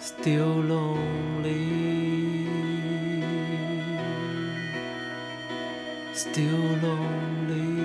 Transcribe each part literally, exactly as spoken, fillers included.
Still lonely, still lonely。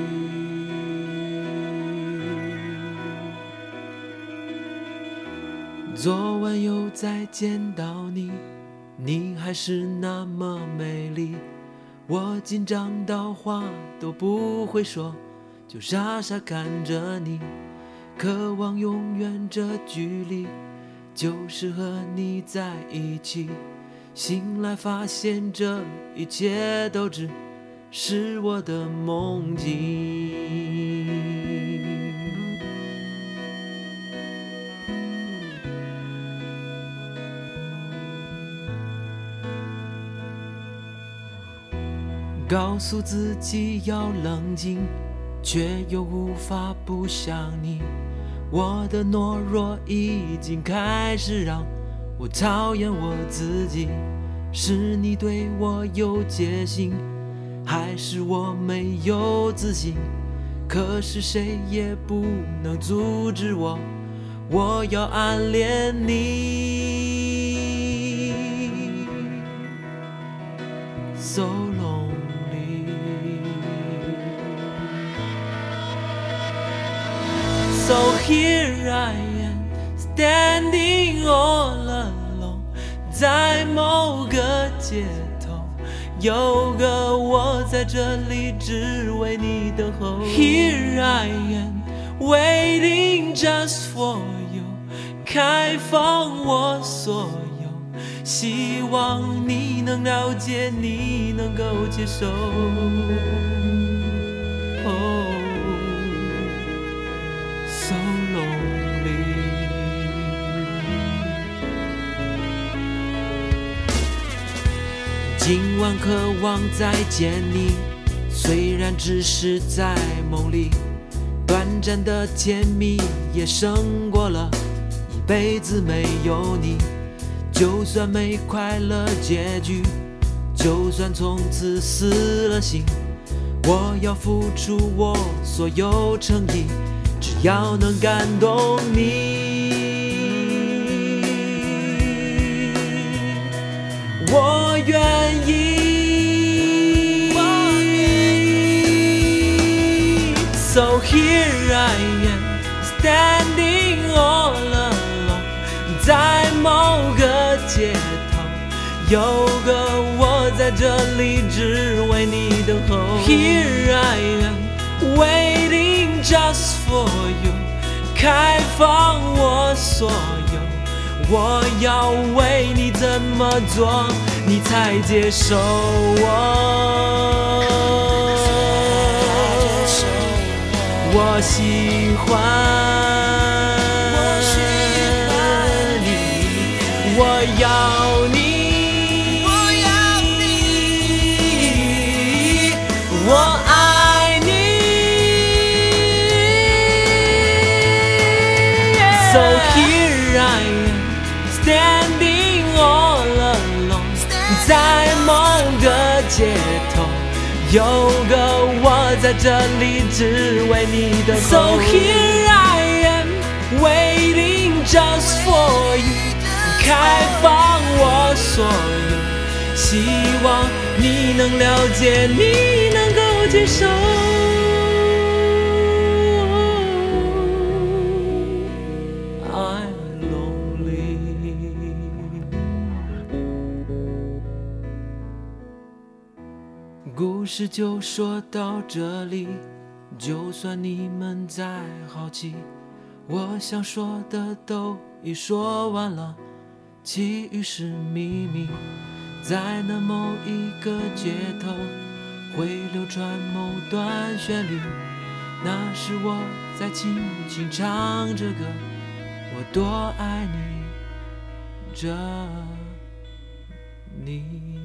昨晚又再见到你，你还是那么美丽，我紧张到话都不会说，就傻傻看着你，渴望永远这距离，就是和你在一起。醒来发现这一切都只是我的梦境。告诉自己要冷静，却又无法不想你。我的懦弱已经开始让我讨厌我自己，是你对我有戒心，还是我没有自信？可是谁也不能阻止我，我要暗恋你。 So lonely, so here I am standing all alone， 在某个街头，有个我在这里只为你等候。Here I am waiting just for you， 开放我所有，希望你能了解，你能够接受。Oh, so lonely。今晚渴望再见你，虽然只是在梦里，短暂的甜蜜也胜过了一辈子没有你。就算没快乐结局，就算从此死了心，我要付出我所有诚意，只要能感动你。我愿意，我愿意。So here I am standing all alone， 在某个街头，有个我在这里只为你等候。Here I am waiting just for you， 开放我所有，我要为你怎么做，你才接受我。我喜欢你，我要你，我要你，我爱你。So here I am standing all alone， 在某个街头，有个我在这里只为你等候。So here I am waiting just for you， 开放我所有，希望你能了解，你能够接受。I'm lonely。故事就说到这里，就算你们再好奇，我想说的都已说完了，其余是秘密。在那某一个街头，会流传某段旋律，那是我在轻轻唱着歌，我多爱你着你。